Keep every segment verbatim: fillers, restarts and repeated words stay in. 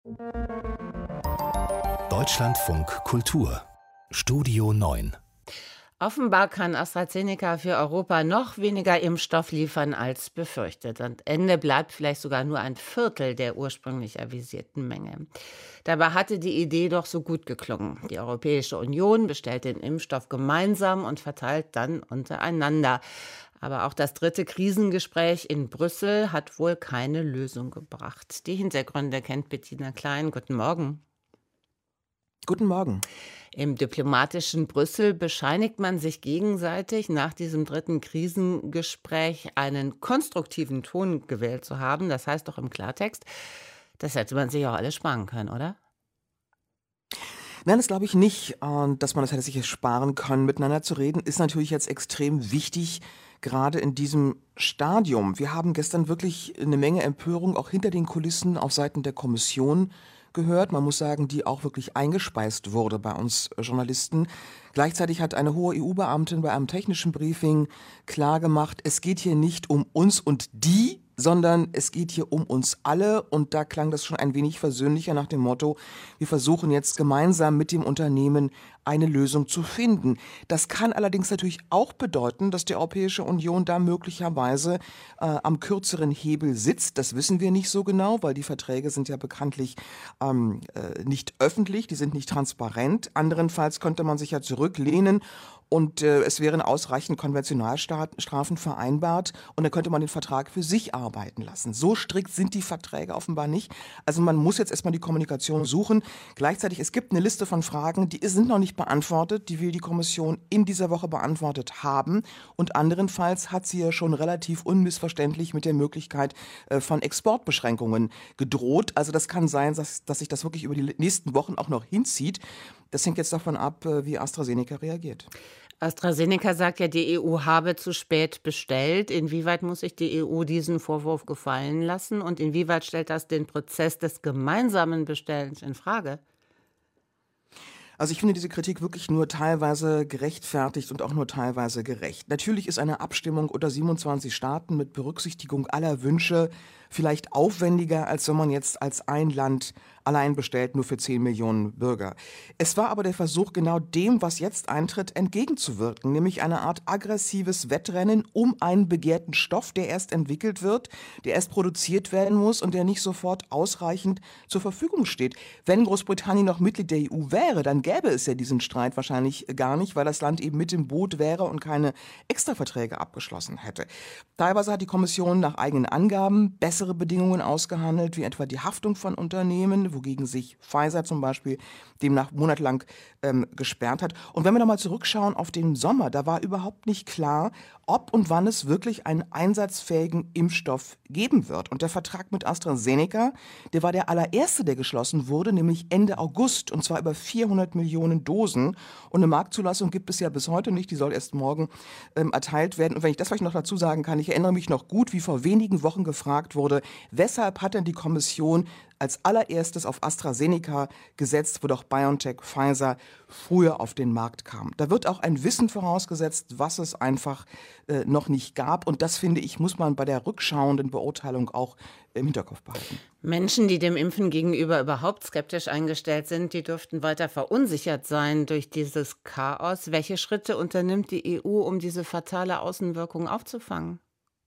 Deutschlandfunk Kultur Studio neun. Offenbar kann AstraZeneca für Europa noch weniger Impfstoff liefern als befürchtet. Am Ende bleibt vielleicht sogar nur ein Viertel der ursprünglich avisierten Menge. Dabei hatte die Idee doch so gut geklungen. Die Europäische Union bestellt den Impfstoff gemeinsam und verteilt dann untereinander. Aber auch das dritte Krisengespräch in Brüssel hat wohl keine Lösung gebracht. Die Hintergründe kennt Bettina Klein. Guten Morgen. Guten Morgen. Im diplomatischen Brüssel bescheinigt man sich gegenseitig, nach diesem dritten Krisengespräch einen konstruktiven Ton gewählt zu haben. Das heißt doch im Klartext, das hätte man sich auch alles sparen können, oder? Nein, das glaube ich nicht. Und dass man das hätte sich sparen können, miteinander zu reden, ist natürlich jetzt extrem wichtig, gerade in diesem Stadium. Wir haben gestern wirklich eine Menge Empörung auch hinter den Kulissen auf Seiten der Kommission gehört. Man muss sagen, die auch wirklich eingespeist wurde bei uns Journalisten. Gleichzeitig hat eine hohe E U-Beamtin bei einem technischen Briefing klargemacht, es geht hier nicht um uns und die, sondern es geht hier um uns alle. Und da klang das schon ein wenig versöhnlicher nach dem Motto, wir versuchen jetzt gemeinsam mit dem Unternehmen eine Lösung zu finden. Das kann allerdings natürlich auch bedeuten, dass die Europäische Union da möglicherweise äh, am kürzeren Hebel sitzt. Das wissen wir nicht so genau, weil die Verträge sind ja bekanntlich ähm, äh, nicht öffentlich, die sind nicht transparent. Anderenfalls könnte man sich ja zurücklehnen und äh, es wären ausreichend Konventionalstrafen vereinbart und dann könnte man den Vertrag für sich arbeiten lassen. So strikt sind die Verträge offenbar nicht. Also man muss jetzt erstmal die Kommunikation suchen. Gleichzeitig, es gibt eine Liste von Fragen, die sind noch nicht beantwortet, die will die Kommission in dieser Woche beantwortet haben. Und anderenfalls hat sie ja schon relativ unmissverständlich mit der Möglichkeit äh, von Exportbeschränkungen gedroht. Also das kann sein, dass, dass sich das wirklich über die nächsten Wochen auch noch hinzieht. Das hängt jetzt davon ab, wie AstraZeneca reagiert. AstraZeneca sagt ja, die E U habe zu spät bestellt. Inwieweit muss sich die E U diesen Vorwurf gefallen lassen? Und inwieweit stellt das den Prozess des gemeinsamen Bestellens in Frage? Also ich finde diese Kritik wirklich nur teilweise gerechtfertigt und auch nur teilweise gerecht. Natürlich ist eine Abstimmung unter siebenundzwanzig Staaten mit Berücksichtigung aller Wünsche vielleicht aufwendiger, als wenn man jetzt als ein Land allein bestellt, nur für zehn Millionen Bürger. Es war aber der Versuch, genau dem, was jetzt eintritt, entgegenzuwirken, nämlich eine Art aggressives Wettrennen um einen begehrten Stoff, der erst entwickelt wird, der erst produziert werden muss und der nicht sofort ausreichend zur Verfügung steht. Wenn Großbritannien noch Mitglied der E U wäre, dann gäbe es ja diesen Streit wahrscheinlich gar nicht, weil das Land eben mit im Boot wäre und keine Extraverträge abgeschlossen hätte. Teilweise hat die Kommission nach eigenen Angaben bessere Bedingungen ausgehandelt, wie etwa die Haftung von Unternehmen, wogegen sich Pfizer zum Beispiel demnach monatelang ähm, gesperrt hat. Und wenn wir nochmal zurückschauen auf den Sommer, da war überhaupt nicht klar, ob und wann es wirklich einen einsatzfähigen Impfstoff geben wird. Und der Vertrag mit AstraZeneca, der war der allererste, der geschlossen wurde, nämlich Ende August, und zwar über vierhundert Millionen Dosen. Und eine Marktzulassung gibt es ja bis heute nicht, die soll erst morgen ähm, erteilt werden. Und wenn ich das vielleicht noch dazu sagen kann, ich erinnere mich noch gut, wie vor wenigen Wochen gefragt wurde, weshalb hat denn die Kommission als allererstes auf AstraZeneca gesetzt, wo doch BioNTech, Pfizer früher auf den Markt kam. Da wird auch ein Wissen vorausgesetzt, was es einfach äh, noch nicht gab. Und das, finde ich, muss man bei der rückschauenden Beurteilung auch im Hinterkopf behalten. Menschen, die dem Impfen gegenüber überhaupt skeptisch eingestellt sind, die dürften weiter verunsichert sein durch dieses Chaos. Welche Schritte unternimmt die E U, um diese fatale Außenwirkung aufzufangen?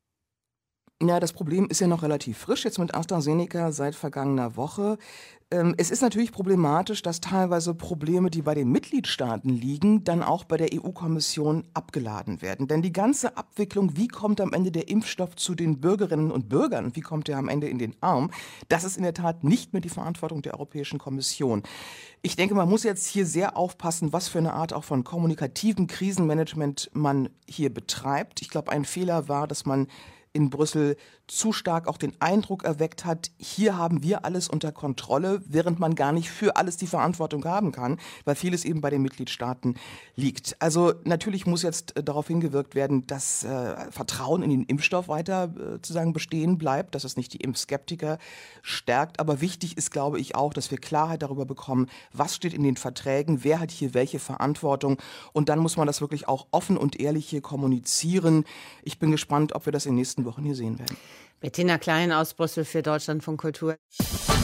Ja, das Problem ist ja noch relativ frisch, jetzt mit AstraZeneca seit vergangener Woche. Ähm, es ist natürlich problematisch, dass teilweise Probleme, die bei den Mitgliedstaaten liegen, dann auch bei der E U-Kommission abgeladen werden. Denn die ganze Abwicklung, wie kommt am Ende der Impfstoff zu den Bürgerinnen und Bürgern und wie kommt er am Ende in den Arm, das ist in der Tat nicht mehr die Verantwortung der Europäischen Kommission. Ich denke, man muss jetzt hier sehr aufpassen, was für eine Art auch von kommunikativem Krisenmanagement man hier betreibt. Ich glaube, ein Fehler war, dass man in Brüssel zu stark auch den Eindruck erweckt hat, hier haben wir alles unter Kontrolle, während man gar nicht für alles die Verantwortung haben kann, weil vieles eben bei den Mitgliedstaaten liegt. Also natürlich muss jetzt äh, darauf hingewirkt werden, dass äh, Vertrauen in den Impfstoff weiter äh, sozusagen bestehen bleibt, dass es nicht die Impfskeptiker stärkt. Aber wichtig ist, glaube ich, auch, dass wir Klarheit darüber bekommen, was steht in den Verträgen, wer hat hier welche Verantwortung. Und dann muss man das wirklich auch offen und ehrlich hier kommunizieren. Ich bin gespannt, ob wir das in den nächsten Wochen hier sehen werden. Bettina Klein aus Brüssel für Deutschlandfunk Kultur.